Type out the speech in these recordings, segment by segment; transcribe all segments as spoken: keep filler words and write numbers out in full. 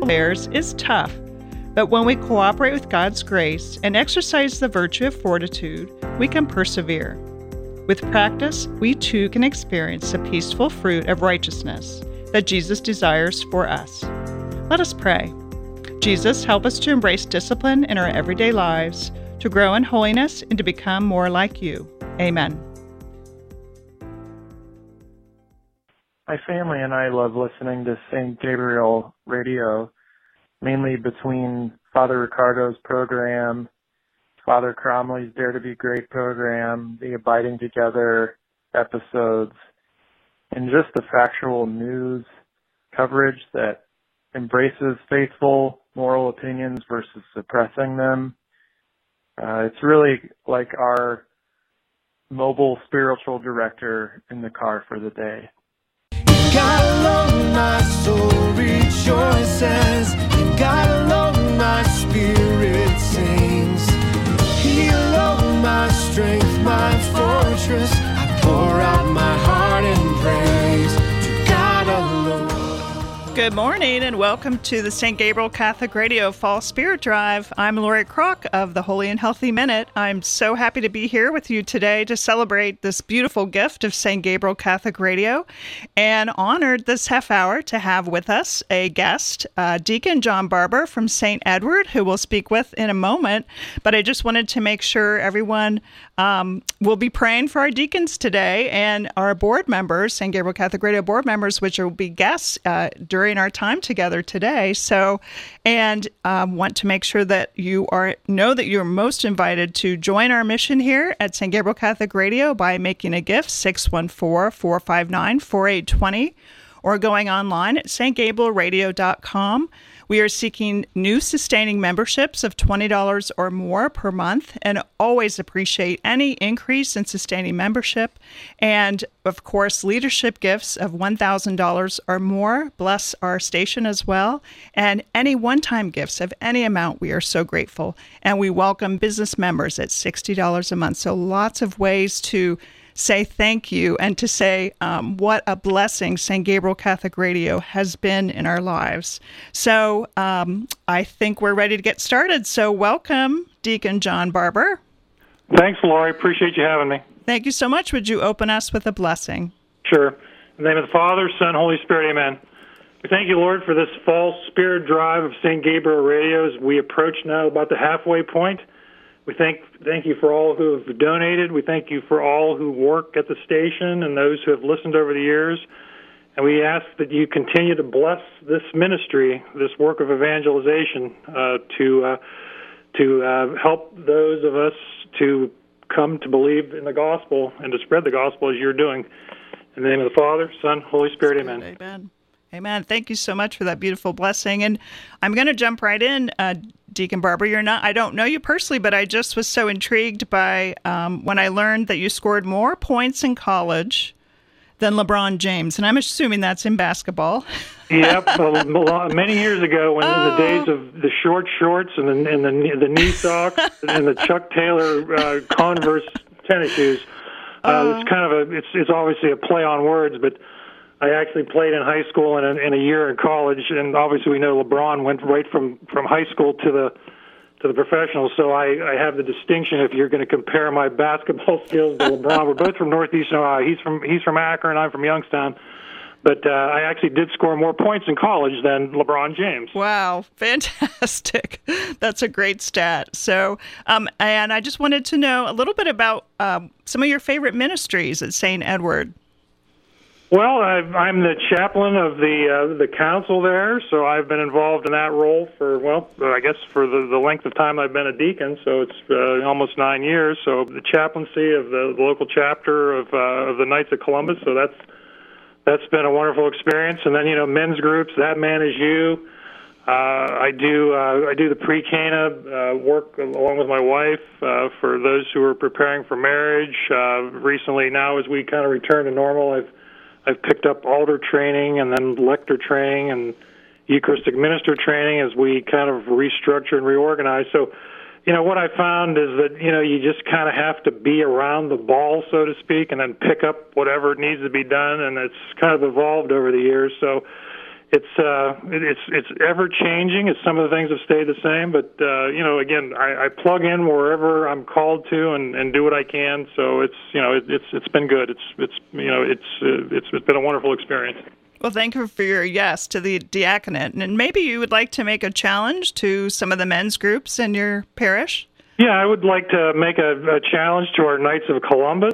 affairs is tough, but when we cooperate with God's grace and exercise the virtue of fortitude, we can persevere. With practice, we too can experience the peaceful fruit of righteousness that Jesus desires for us. Let us pray. Jesus, help us to embrace discipline in our everyday lives, to grow in holiness, and to become more like you. Amen. My family and I love listening to Saint Gabriel Radio, mainly between Father Ricardo's program, Father Cromley's Dare to Be Great program, the Abiding Together episodes, and just the factual news coverage that embraces faithful moral opinions versus suppressing them. Uh, it's really like our mobile spiritual director in the car for the day. God alone, my soul rejoices. In God alone, my spirit sings. He alone, my strength, my fortress. I pour out my heart in praise to God alone. Good morning and welcome to the Saint Gabriel Catholic Radio Fall Spirit Drive. I'm Lori Kroc of the Holy and Healthy Minute. I'm so happy to be here with you today to celebrate this beautiful gift of Saint Gabriel Catholic Radio, and honored this half hour to have with us a guest, uh, Deacon John Barber from Saint Edward, who we'll speak with in a moment. But I just wanted to make sure everyone um, will be praying for our deacons today and our board members, Saint Gabriel Catholic Radio board members, which will be guests uh, during our time together today. So, and um, want to make sure that you are know that you're most invited to join our mission here at Saint Gabriel Catholic Radio by making a gift, six one four, four five nine, four eight two zero, or going online at s t gabriel radio dot com. We are seeking new sustaining memberships of twenty dollars or more per month, and always appreciate any increase in sustaining membership. And, of course, leadership gifts of one thousand dollars or more bless our station as well. And any one-time gifts of any amount, we are so grateful. And we welcome business members at sixty dollars a month. So lots of ways to say thank you and to say um, what a blessing Saint Gabriel Catholic Radio has been in our lives. So um, I think we're ready to get started. So welcome, Deacon John Barber. Thanks, Lori. Appreciate you having me. Thank you so much. Would you open us with a blessing? Sure. In the name of the Father, Son, Holy Spirit, amen. We thank you, Lord, for this fall spirit drive of Saint Gabriel Radio as we approach now about the halfway point. We thank thank you for all who have donated. We thank you for all who work at the station and those who have listened over the years. And we ask that you continue to bless this ministry, this work of evangelization, uh, to uh, to uh, help those of us to come to believe in the gospel and to spread the gospel as you're doing. In the name of the Father, Son, Holy Spirit, amen. Amen. Amen. Thank you so much for that beautiful blessing. And I'm going to jump right in, uh, Deacon Barber. You're not, I don't know you personally, but I just was so intrigued by um, when I learned that you scored more points in college than LeBron James. And I'm assuming that's in basketball. Yep. Well, many years ago, when oh. in the days of the short shorts and the, and the, the knee socks and the Chuck Taylor uh, Converse tennis shoes, uh, oh. it's kind of a, it's, it's obviously a play on words, but I actually played in high school and a, and a year in college, and obviously we know LeBron went right from, from high school to the to the professionals. So I, I have the distinction if you're going to compare my basketball skills to LeBron. We're both from Northeastern Ohio. He's from he's from Akron. I'm from Youngstown. But uh, I actually did score more points in college than LeBron James. Wow, fantastic! That's a great stat. So, um, and I just wanted to know a little bit about um, some of your favorite ministries at Saint Edward. Well, I've, I'm the chaplain of the uh, the council there, so I've been involved in that role for, well, I guess for the, the length of time I've been a deacon, so it's uh, almost nine years. So the chaplaincy of the, the local chapter of uh, of the Knights of Columbus, so that's that's been a wonderful experience. And then, you know, men's groups, That Man Is You. Uh, I do uh, I do the pre-Cana uh, work along with my wife uh, for those who are preparing for marriage. Uh, recently, now as we kind of return to normal, I've I've picked up altar training and then lector training and Eucharistic minister training as we kind of restructure and reorganize. So, you know, what I found is that, you know, you just kind of have to be around the ball, so to speak, and then pick up whatever needs to be done, and it's kind of evolved over the years. So it's uh, it, it's it's ever changing. It's some of the things have stayed the same, but uh, you know, again, I, I plug in wherever I'm called to and, and do what I can. So it's you know, it, it's it's been good. It's it's you know, it's uh, it's it's been a wonderful experience. Well, thank you for your yes to the diaconate, and maybe you would like to make a challenge to some of the men's groups in your parish. Yeah, I would like to make a, a challenge to our Knights of Columbus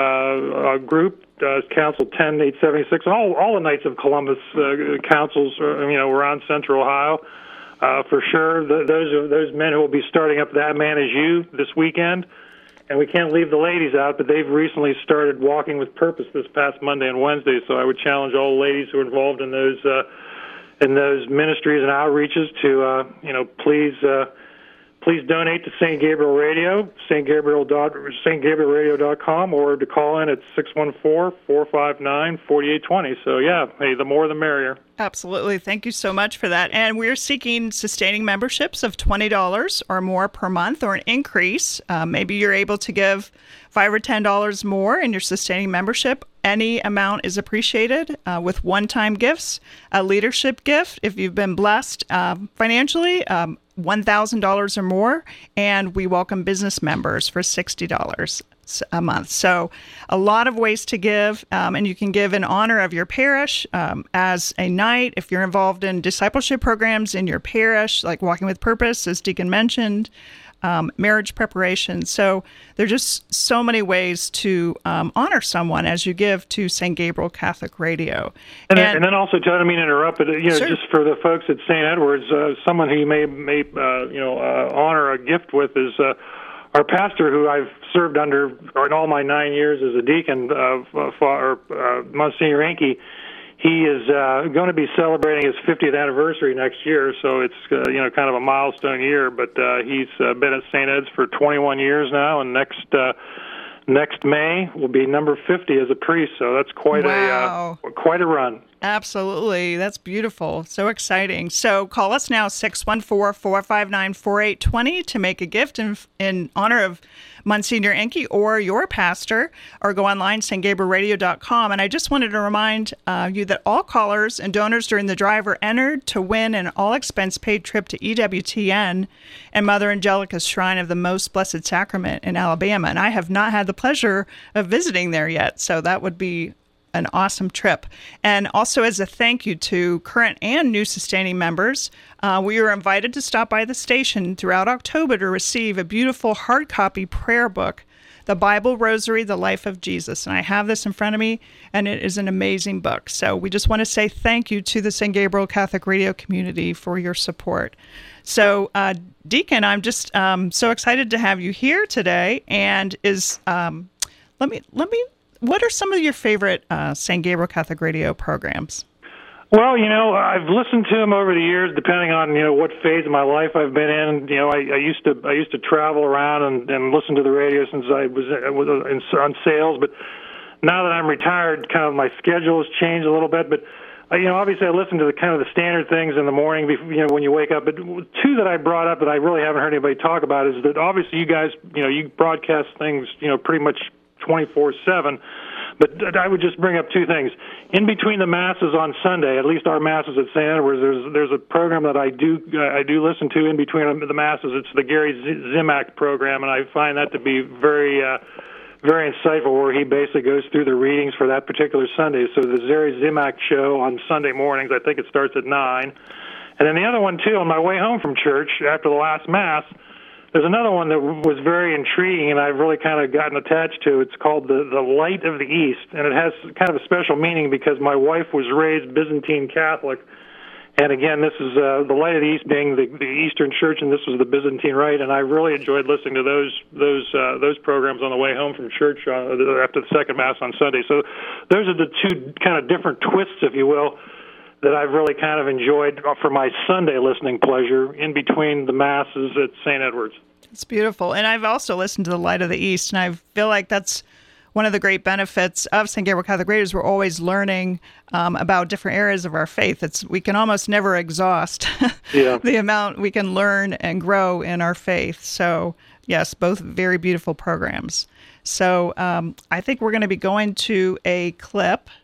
uh, a group, uh, Council ten eight seventy-six. All all the Knights of Columbus uh, councils, are, you know, around Central Ohio, uh, for sure. The, those are those men who will be starting up That Man Is You this weekend, and we can't leave the ladies out. But they've recently started Walking with Purpose this past Monday and Wednesday. So I would challenge all the ladies who are involved in those uh, in those ministries and outreaches to uh, you know please. Uh, Please donate to Saint Gabriel Radio, Saint Gabriel dot Saint Gabriel Radio dot com, or to call in at six one four, four five nine, four eight two zero. So, yeah, hey, the more the merrier. Absolutely. Thank you so much for that. And we're seeking sustaining memberships of twenty dollars or more per month, or an increase. Uh, maybe you're able to give five dollars or ten dollars more in your sustaining membership. Any amount is appreciated uh, with one-time gifts, a leadership gift if you've been blessed uh, financially, um, one thousand dollars or more, and we welcome business members for sixty dollars a month. So a lot of ways to give, um, and you can give in honor of your parish um, as a knight. If you're involved in discipleship programs in your parish, like Walking with Purpose, as Deacon mentioned, Um, marriage preparation. So there are just so many ways to um, honor someone as you give to Saint Gabriel Catholic Radio. And, and, and then also, John, I mean, interrupt, but you know, sure. just for the folks at Saint Edward's, uh, someone who you may may uh, you know uh, honor a gift with is uh, our pastor, who I've served under in all my nine years as a deacon, uh, for, uh, Monsignor Enke. He is uh, going to be celebrating his fiftieth anniversary next year, so it's uh, you know kind of a milestone year. But uh, he's uh, been at Saint Ed's for twenty-one years now, and next uh, next May will be number fifty as a priest. So that's quite wow. a uh, quite a run. Absolutely, that's beautiful, so exciting. So call us now six one four, four five nine, four eight two zero to make a gift in in honor of Monsignor Enke or your pastor, or go online, Saint Gabriel Radio dot com. And I just wanted to remind uh, you that all callers and donors during the drive are entered to win an all-expense-paid trip to E W T N and Mother Angelica's Shrine of the Most Blessed Sacrament in Alabama. And I have not had the pleasure of visiting there yet, so that would be an awesome trip. And also, as a thank you to current and new sustaining members, uh, we were invited to stop by the station throughout October to receive a beautiful hard copy prayer book, The Bible Rosary, The Life of Jesus. And I have this in front of me, and it is an amazing book. So we just want to say thank you to the Saint Gabriel Catholic Radio community for your support. So, uh, Deacon, I'm just um, so excited to have you here today. And is um, let me let me. What are some of your favorite uh, Saint Gabriel Catholic Radio programs? Well, you know, I've listened to them over the years, depending on you know what phase of my life I've been in. You know, I, I used to I used to travel around and, and listen to the radio since I was, I was in, on sales. But now that I'm retired, kind of my schedule has changed a little bit. But uh, you know, obviously, I listen to the kind of the standard things in the morning, before, you know, when you wake up. But two that I brought up that I really haven't heard anybody talk about is that obviously you guys, you know, you broadcast things, you know, pretty much twenty-four seven. But I would just bring up two things. In between the masses on Sunday, at least our masses at Saint Edward's, there's there's a program that I do I do listen to in between the masses. It's the Gary Zimak program, and I find that to be very uh, very insightful, where he basically goes through the readings for that particular Sunday. So the Gary Zimak show on Sunday mornings, I think it starts at nine. And then the other one too, on my way home from church after the last Mass, there's another one that was very intriguing, and I've really kind of gotten attached to. It's called the, the Light of the East, and it has kind of a special meaning because my wife was raised Byzantine Catholic. And again, this is uh, the Light of the East being the, the Eastern Church, and this was the Byzantine Rite. And I really enjoyed listening to those those uh, those programs on the way home from church uh, after the second Mass on Sunday. So those are the two kind of different twists, if you will, that I've really kind of enjoyed for my Sunday listening pleasure in between the Masses at Saint Edward's. It's beautiful. And I've also listened to the Light of the East, and I feel like that's one of the great benefits of Saint Gabriel Catholic Radio is we're always learning um, about different areas of our faith. It's we can almost never exhaust yeah. the amount we can learn and grow in our faith. So, yes, both very beautiful programs. So um, I think we're going to be going to a clip.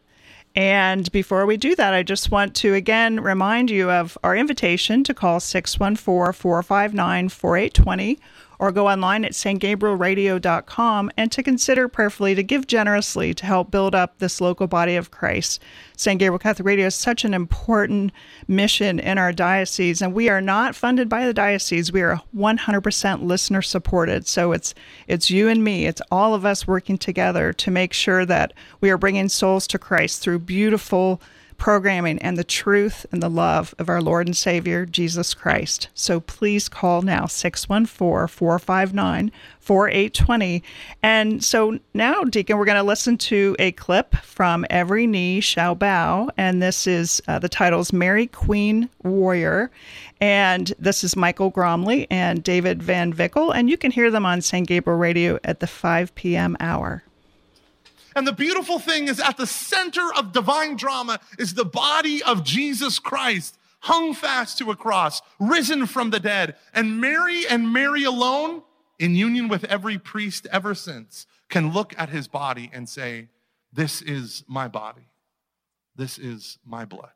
And before we do that, I just want to again remind you of our invitation to call six one four, four five nine, four eight two zero or go online at st gabriel radio dot com and to consider prayerfully to give generously to help build up this local body of Christ. Saint Gabriel Catholic Radio is such an important mission in our diocese, and we are not funded by the diocese. We are one hundred percent listener supported. So it's it's you and me. It's all of us working together to make sure that we are bringing souls to Christ through beautiful programming and the truth and the love of our Lord and Savior, Jesus Christ. So please call now, six one four, four five nine, four eight two zero. And so now, Deacon, we're going to listen to a clip from Every Knee Shall Bow, and this is, uh, the title is Mary Queen Warrior, and this is Michael Gromley and David Van Vickle, and you can hear them on Saint Gabriel Radio at the five p.m. hour. And the beautiful thing is, at the center of divine drama is the body of Jesus Christ, hung fast to a cross, risen from the dead. And Mary and Mary alone, in union with every priest ever since, can look at his body and say, this is my body. This is my blood.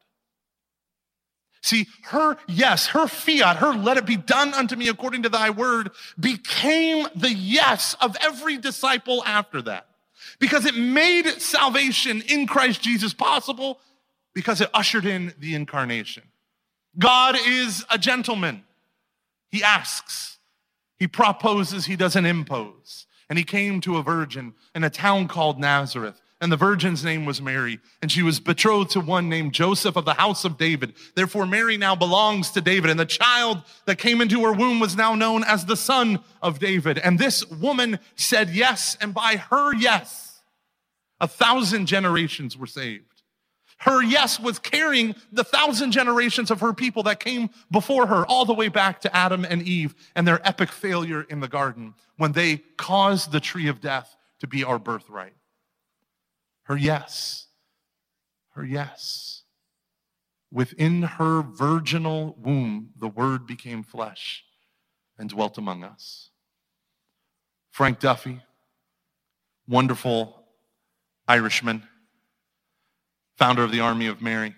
See, her yes, her fiat, her let it be done unto me according to thy word, became the yes of every disciple after that. Because it made salvation in Christ Jesus possible, because it ushered in the incarnation. God is a gentleman. He asks. He proposes. He doesn't impose. And he came to a virgin in a town called Nazareth. And the virgin's name was Mary. And she was betrothed to one named Joseph of the house of David. Therefore, Mary now belongs to David. And the child that came into her womb was now known as the Son of David. And this woman said yes. And by her yes, a thousand generations were saved. Her yes was carrying the thousand generations of her people that came before her all the way back to Adam and Eve and their epic failure in the garden when they caused the tree of death to be our birthright. Her yes, her yes. Within her virginal womb, the Word became flesh and dwelt among us. Frank Duffy, wonderful Irishman, founder of the Army of Mary,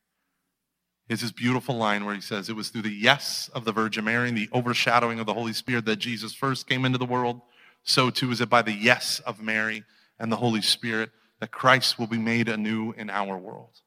is his beautiful line where he says, it was through the yes of the Virgin Mary and the overshadowing of the Holy Spirit that Jesus first came into the world. So too is it by the yes of Mary and the Holy Spirit that Christ will be made anew in our world.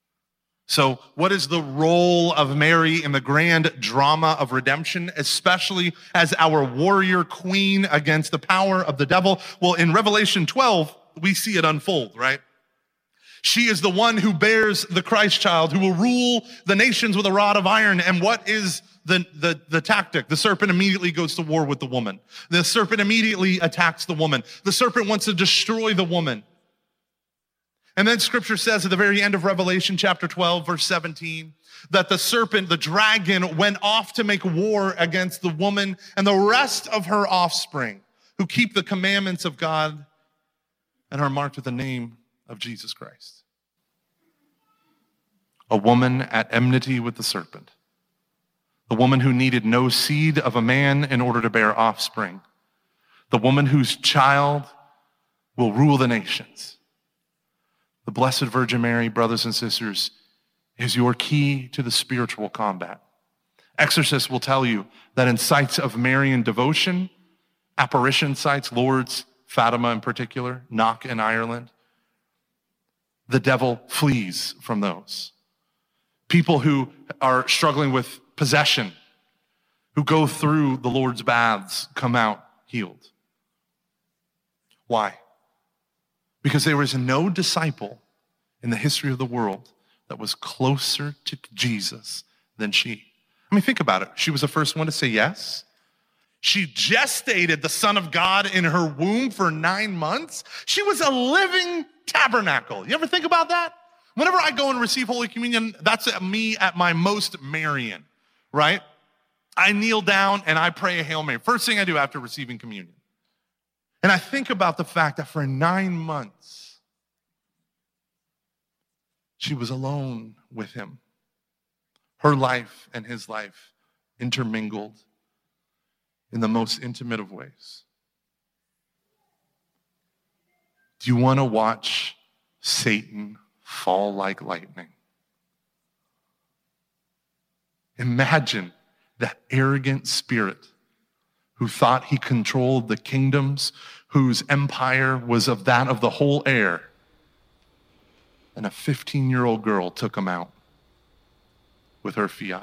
So what is the role of Mary in the grand drama of redemption, especially as our warrior queen against the power of the devil? Well, in Revelation twelve, we see it unfold, right? She is the one who bears the Christ child, who will rule the nations with a rod of iron. And what is the, the, the tactic? The serpent immediately goes to war with the woman. The serpent immediately attacks the woman. The serpent wants to destroy the woman. And then scripture says at the very end of Revelation chapter twelve, verse seventeen, that the serpent, the dragon, went off to make war against the woman and the rest of her offspring who keep the commandments of God and are marked with the name of Jesus Christ. A woman at enmity with the serpent. The woman who needed no seed of a man in order to bear offspring. The woman whose child will rule the nations. The Blessed Virgin Mary, brothers and sisters, is your key to the spiritual combat. Exorcists will tell you that in sites of Marian devotion, apparition sites, Lourdes, Fatima in particular, Knock in Ireland, the devil flees from those. People who are struggling with possession, who go through the Lord's baths, come out healed. Why? Because there was no disciple in the history of the world that was closer to Jesus than she. I mean, think about it. She was the first one to say yes. She gestated the Son of God in her womb for nine months. She was a living tabernacle. You ever think about that? Whenever I go and receive Holy Communion, that's me at my most Marian, right? I kneel down and I pray a Hail Mary. First thing I do after receiving communion. And I think about the fact that for nine months, she was alone with him. Her life and his life intermingled in the most intimate of ways. Do you want to watch Satan fall like lightning. Imagine that arrogant spirit who thought he controlled the kingdoms, whose empire was of that of the whole air. And a fifteen-year-old girl took him out with her fiat.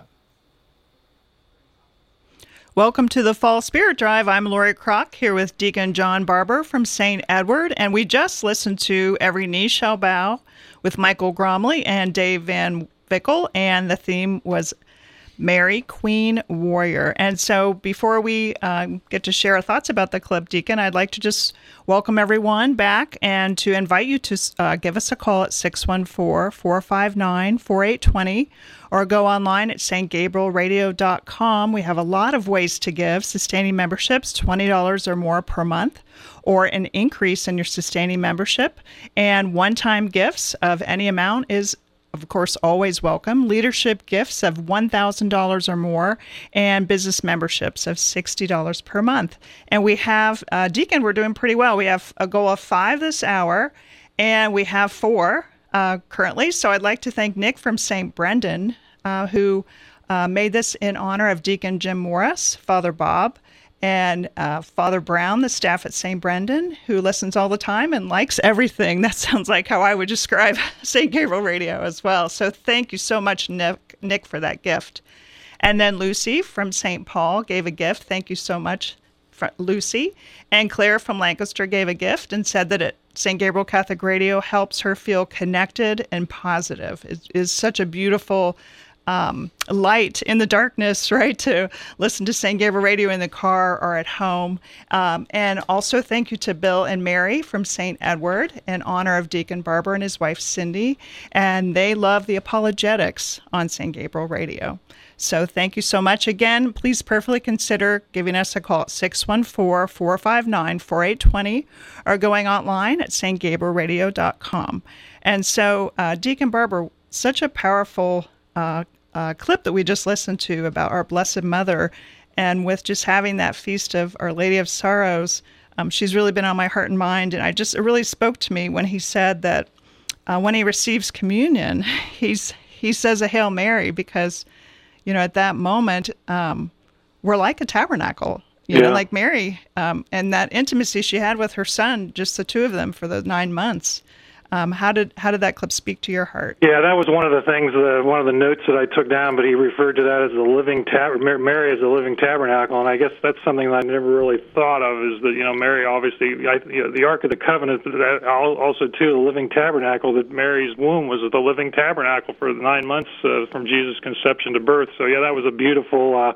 Welcome to the Fall Spirit Drive. I'm Lori Kroc here with Deacon John Barber from Saint Edward, and we just listened to Every Knee Shall Bow with Michael Gromley and Dave Van Vickle, and the theme was Mary, Queen Warrior. And so before we uh, get to share our thoughts about the clip, Deacon, I'd like to just welcome everyone back and to invite you to uh, give us a call at six one four, four five nine, four eight two zero or go online at st gabriel radio dot com. We have a lot of ways to give. Sustaining memberships, twenty dollars or more per month, or an increase in your sustaining membership. And one-time gifts of any amount is of course, always welcome. Leadership gifts of one thousand dollars or more, and business memberships of sixty dollars per month. And we have, uh, Deacon, we're doing pretty well. We have a goal of five this hour, and we have four uh, currently. So I'd like to thank Nick from Saint Brendan, uh, who uh, made this in honor of Deacon Jim Morris, Father Bob, and uh, Father Brown, the staff at Saint Brendan, who listens all the time and likes everything. That sounds like how I would describe Saint Gabriel Radio as well. So thank you so much, Nick, Nick, for that gift. And then Lucy from Saint Paul gave a gift. Thank you so much, Lucy. And Claire from Lancaster gave a gift and said that it, Saint Gabriel Catholic Radio helps her feel connected and positive. It is such a beautiful Um, light in the darkness, right, to listen to Saint Gabriel Radio in the car or at home. Um, and also thank you to Bill and Mary from Saint Edward in honor of Deacon Barber and his wife Cindy. And they love the apologetics on Saint Gabriel Radio. So thank you so much. Again, please prayerfully consider giving us a call at six one four, four five nine, four eight two zero or going online at st gabriel radio dot com. And so, uh, Deacon Barber, such a powerful uh, Uh, clip that we just listened to about our Blessed Mother, and with just having that feast of Our Lady of Sorrows, um, she's really been on my heart and mind. And I just, it really spoke to me when he said that uh, when he receives communion, he's he says a Hail Mary, because, you know, at that moment, um, we're like a tabernacle, you yeah. know, like Mary, um, and that intimacy she had with her son, just the two of them for the nine months. Um, how did how did that clip speak to your heart? Yeah, that was one of the things, uh, one of the notes that I took down. But he referred to that as the living tab- Mary as a living tabernacle, and I guess that's something that I never really thought of. Is that, you know, Mary obviously, I, you know, the Ark of the Covenant, also too the living tabernacle. That Mary's womb was the living tabernacle for the nine months uh, from Jesus' conception to birth. So yeah, that was a beautiful. Uh,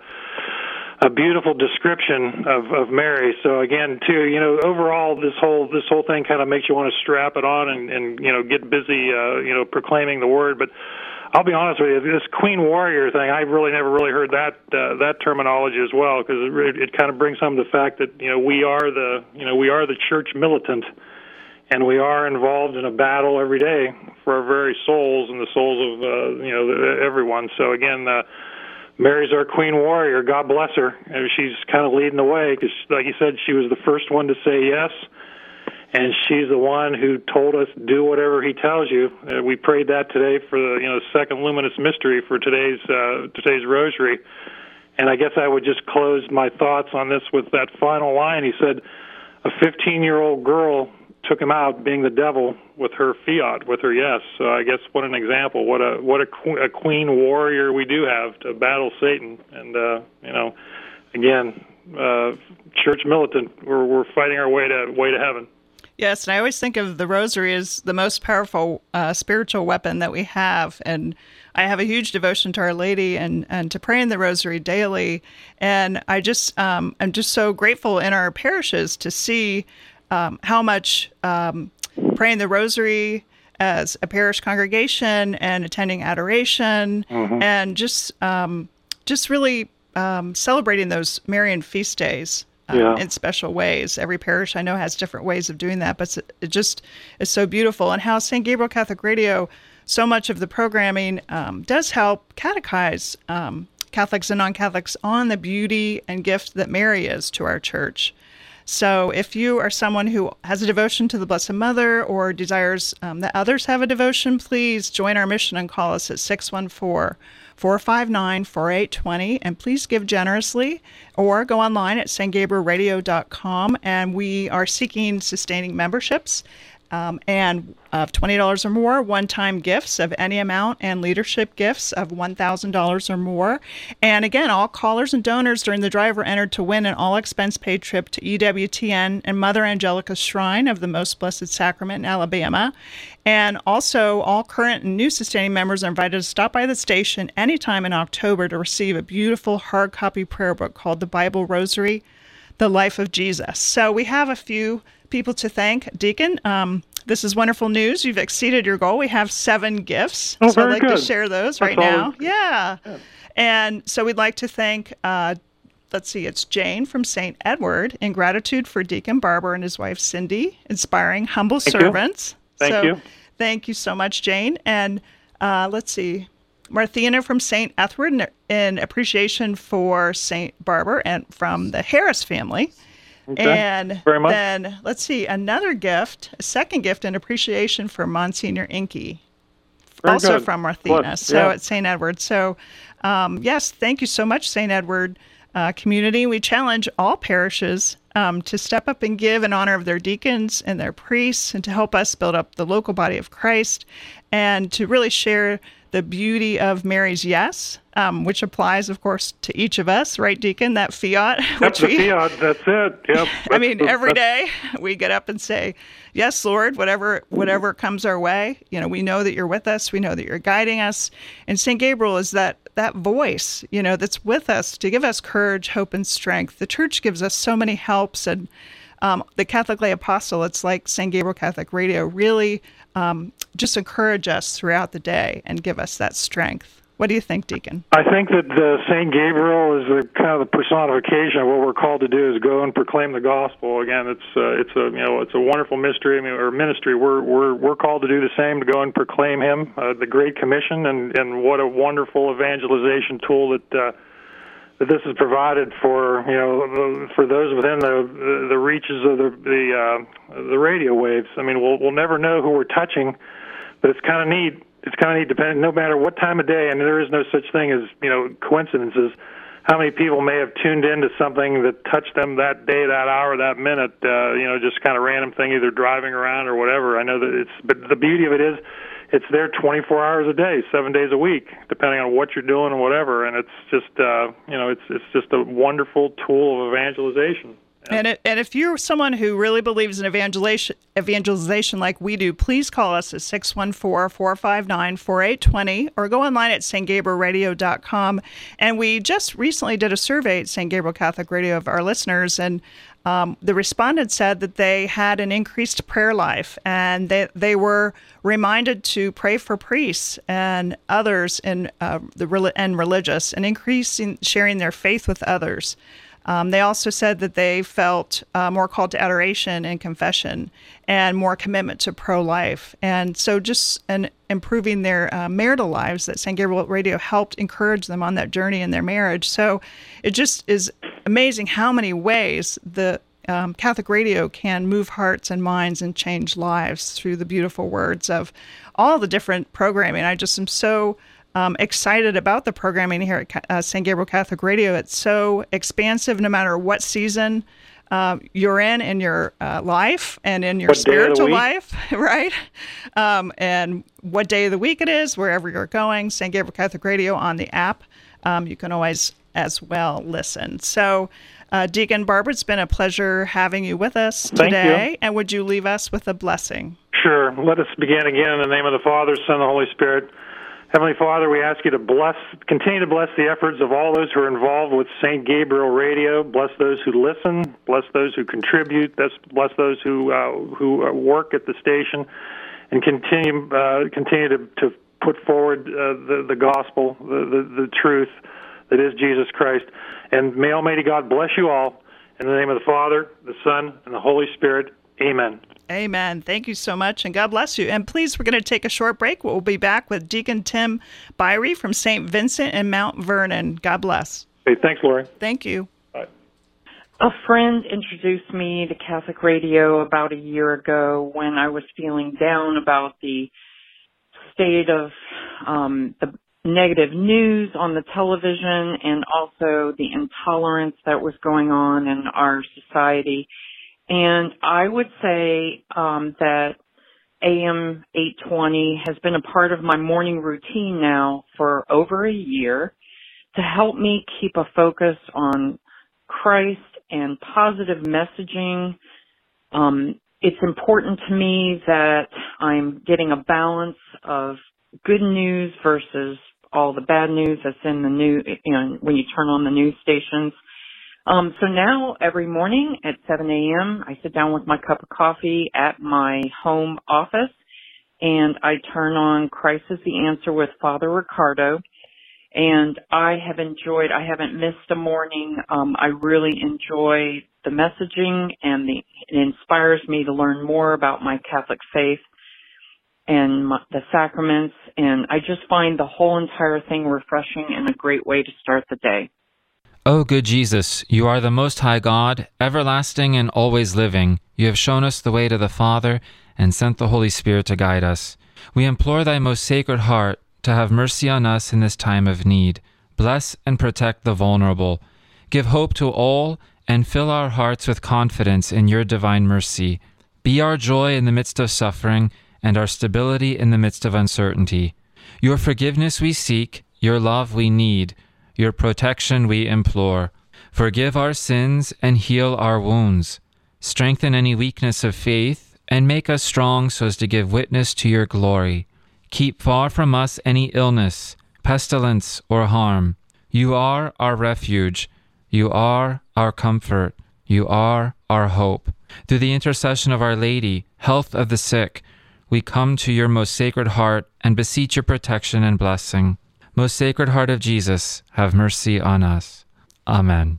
A beautiful description of, of Mary. So again, too, you know, overall, this whole this whole thing kind of makes you want to strap it on and, and you know, get busy, uh, you know, proclaiming the word. But I'll be honest with you, this Queen Warrior thing, I really never really heard that uh, that terminology as well, because it, it kind of brings home the fact that, you know, we are the you know we are the church militant, and we are involved in a battle every day for our very souls and the souls of uh, you know everyone. So again. Uh, Mary's our Queen Warrior. God bless her. And she's kind of leading the way because, like you said, she was the first one to say yes, and she's the one who told us do whatever He tells you. Uh, we prayed that today for the you know second luminous mystery for today's uh, today's Rosary, and I guess I would just close my thoughts on this with that final line. He said, "A fifteen-year-old girl took him out, being the devil, with her fiat, with her yes." So I guess what an example, what a what a, a queen warrior we do have to battle Satan. And uh, you know, again, uh, church militant, we're we're fighting our way to way to heaven. Yes, and I always think of the Rosary as the most powerful uh, spiritual weapon that we have. And I have a huge devotion to Our Lady and, and to praying the Rosary daily. And I just um, I'm just so grateful in our parishes to see Um, how much um, praying the Rosary as a parish congregation and attending adoration mm-hmm. and just um, just really um, celebrating those Marian feast days um, yeah. in special ways. Every parish I know has different ways of doing that, but it just is so beautiful. And how Saint Gabriel Catholic Radio, so much of the programming um, does help catechize um, Catholics and non-Catholics on the beauty and gift that Mary is to our church. So if you are someone who has a devotion to the Blessed Mother or desires um, that others have a devotion, please join our mission and call us at six one four, four five nine, four eight two zero, and please give generously or go online at saint gabriel radio dot com, and we are seeking sustaining memberships. Um, and of twenty dollars or more, one-time gifts of any amount, and leadership gifts of one thousand dollars or more. And again, all callers and donors during the drive are entered to win an all-expense-paid trip to E W T N and Mother Angelica's Shrine of the Most Blessed Sacrament in Alabama. And also, all current and new sustaining members are invited to stop by the station anytime in October to receive a beautiful hard copy prayer book called The Bible Rosary, The Life of Jesus. So we have a few people to thank. Deacon, um, this is wonderful news. You've exceeded your goal. We have seven gifts. Oh, so very I'd like good. to share those That's right now. always- Yeah. yeah. And so we'd like to thank, uh, let's see, it's Jane from Saint Edward, in gratitude for Deacon Barber and his wife Cindy, inspiring humble Thank you. servants. Thank so, you. Thank you so much, Jane. And uh, let's see, Marthina from Saint Edward, in, in appreciation for Saint Barber and from the Harris family. Okay. And Very much. then, let's see, another gift, a second gift in appreciation for Monsignor Inky, Very also good. from Marthina, Bless, so yeah. at Saint Edward. So, um, yes, thank you so much, Saint Edward uh, community. We challenge all parishes um, to step up and give in honor of their deacons and their priests, and to help us build up the local body of Christ, and to really share the beauty of Mary's yes, um, which applies, of course, to each of us, right, Deacon? That fiat, That's which the we, fiat. That's it. Yep. I mean, That's- every that's- day we get up and say, yes, Lord, whatever whatever comes our way, you know, we know that you're with us. We know that you're guiding us. And Saint Gabriel is that that voice, you know, that's with us to give us courage, hope, and strength. The Church gives us so many helps, and um, the Catholic Lay Apostle, it's like Saint Gabriel Catholic Radio, really um, just encourage us throughout the day and give us that strength. What do you think, Deacon? I think that uh, Saint Gabriel is the kind of the personification of what we're called to do, is go and proclaim the gospel. Again, it's uh, it's a you know it's a wonderful mystery, I mean, or ministry. We're we're we're called to do the same, to go and proclaim Him, uh, the Great Commission, and, and what a wonderful evangelization tool that uh, that this has provided for you know for those within the the reaches of the the uh, the radio waves. I mean, we'll we'll never know who we're touching, but it's kind of neat. It's kind of neat, depending, no matter what time of day, and there is no such thing as, you know, coincidences, how many people may have tuned into something that touched them that day, that hour, that minute, uh, you know, just kind of random thing, either driving around or whatever. I know that it's, but the beauty of it is, it's there twenty-four hours a day, seven days a week, depending on what you're doing and whatever, and it's just, uh, you know, it's it's just a wonderful tool of evangelization. And it, and if you're someone who really believes in evangelization, evangelization like we do, please call us at six one four, four five nine, four eight two zero or go online at saint gabriel radio dot com. And we just recently did a survey at Saint Gabriel Catholic Radio of our listeners, and um, the respondents said that they had an increased prayer life, and they, they were reminded to pray for priests and others in uh, the and religious, and increasing sharing their faith with others. Um, they also said that they felt uh, more called to adoration and confession, and more commitment to pro-life. And so just an, improving their uh, marital lives, that Saint Gabriel Radio helped encourage them on that journey in their marriage. So it just is amazing how many ways the um, Catholic Radio can move hearts and minds and change lives through the beautiful words of all the different programming. I just am so Um, excited about the programming here at uh, Saint Gabriel Catholic Radio. It's so expansive, no matter what season uh, you're in in your uh, life and in your What day of the spiritual week? life, right? Um, and what day of the week it is, wherever you're going, Saint Gabriel Catholic Radio on the app. Um, you can always as well listen. So, uh, Deacon Barber, it's been a pleasure having you with us Thank today. you. And would you leave us with a blessing? Sure. Let us begin again in the name of the Father, Son, and the Holy Spirit. Heavenly Father, we ask you to bless, continue to bless the efforts of all those who are involved with Saint Gabriel Radio. Bless those who listen. Bless those who contribute. Bless those who uh, who work at the station, and continue uh, continue to, to put forward uh, the the gospel, the, the the truth that is Jesus Christ. And may Almighty God bless you all. In the name of the Father, the Son, and the Holy Spirit. Amen. Amen. Thank you so much, and God bless you. And please, we're going to take a short break. We'll be back with Deacon Tim Byrie from Saint Vincent and Mount Vernon. God bless. Hey, thanks, Lori. Thank you. Bye. A friend introduced me to Catholic radio about a year ago when I was feeling down about the state of um, the negative news on the television and also the intolerance that was going on in our society. And I would say um, that A M eight twenty has been a part of my morning routine now for over a year to help me keep a focus on Christ and positive messaging. Um, it's important to me that I'm getting a balance of good news versus all the bad news that's in the new, you know, when you turn on the news stations. Um, so now every morning at seven a.m., I sit down with my cup of coffee at my home office and I turn on Christ is the Answer with Father Ricardo. And I have enjoyed, I haven't missed a morning. Um, I really enjoy the messaging and the, it inspires me to learn more about my Catholic faith and my, the sacraments. And I just find the whole entire thing refreshing and a great way to start the day. O good Jesus, you are the Most High God, everlasting and always living. You have shown us the way to the Father and sent the Holy Spirit to guide us. We implore thy most sacred heart to have mercy on us in this time of need. Bless and protect the vulnerable. Give hope to all and fill our hearts with confidence in your divine mercy. Be our joy in the midst of suffering and our stability in the midst of uncertainty. Your forgiveness we seek, your love we need, your protection we implore. Forgive our sins and heal our wounds. Strengthen any weakness of faith and make us strong so as to give witness to your glory. Keep far from us any illness, pestilence, or harm. You are our refuge. You are our comfort. You are our hope. Through the intercession of Our Lady, health of the sick, we come to your most sacred heart and beseech your protection and blessing. Most Sacred Heart of Jesus, have mercy on us. Amen.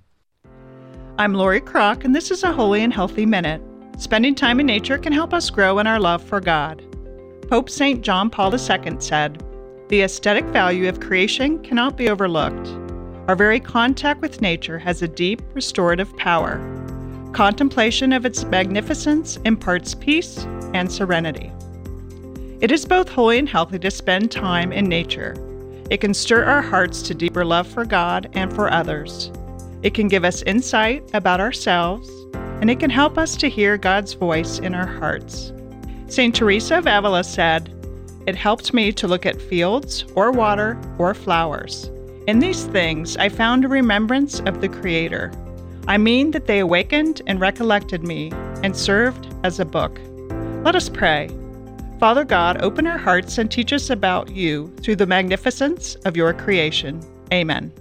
I'm Lori Kroc, and this is a Holy and Healthy Minute. Spending time in nature can help us grow in our love for God. Pope Saint John Paul the Second said, "The aesthetic value of creation cannot be overlooked. Our very contact with nature has a deep restorative power. Contemplation of its magnificence imparts peace and serenity." It is both holy and healthy to spend time in nature. It can stir our hearts to deeper love for God and for others. It can give us insight about ourselves, and it can help us to hear God's voice in our hearts. Saint Teresa of Avila said, "It helped me to look at fields or water or flowers. In these things I found a remembrance of the Creator. I mean that they awakened and recollected me and served as a book." Let us pray. Father God, open our hearts and teach us about you through the magnificence of your creation. Amen.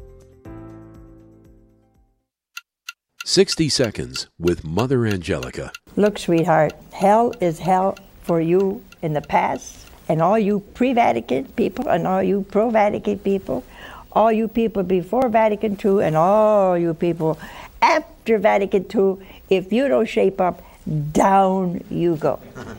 sixty Seconds with Mother Angelica. Look, sweetheart, hell is hell for you in the past, and all you pre-Vatican people, and all you pro-Vatican people, all you people before Vatican two, and all you people after Vatican two. If you don't shape up, down you go.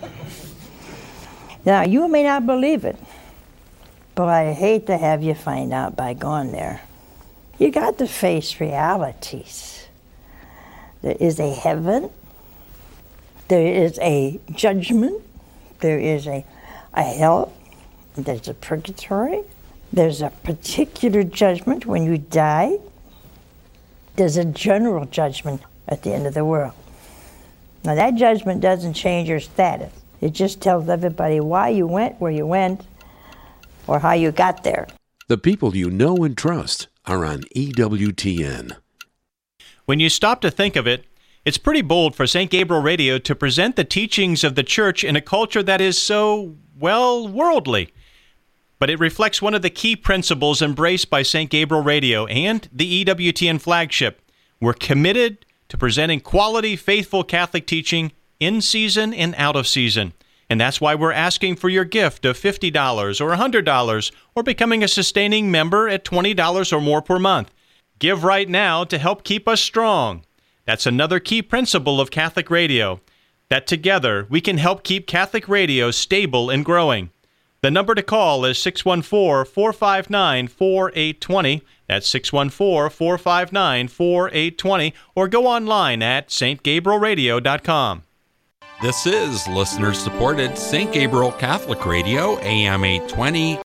Now, you may not believe it, but I hate to have you find out by going there. You got to face realities. There is a heaven, there is a judgment, there is a, a hell, there's a purgatory, there's a particular judgment when you die, there's a general judgment at the end of the world. Now that judgment doesn't change your status. It just tells everybody why you went where you went or how you got there. The people you know and trust are on E W T N. When you stop to think of it, it's pretty bold for Saint Gabriel Radio to present the teachings of the Church in a culture that is so, well, worldly. But it reflects one of the key principles embraced by Saint Gabriel Radio and the E W T N flagship. We're committed to presenting quality, faithful Catholic teaching in season and out of season. And that's why we're asking for your gift of fifty dollars or one hundred dollars or becoming a sustaining member at twenty dollars or more per month. Give right now to help keep us strong. That's another key principle of Catholic Radio, that together we can help keep Catholic Radio stable and growing. The number to call is six one four, four five nine, four eight two zero. That's six one four, four five nine, four eight two zero. Or go online at st gabriel radio dot com. This is listener-supported Saint Gabriel Catholic Radio, A M eight twenty.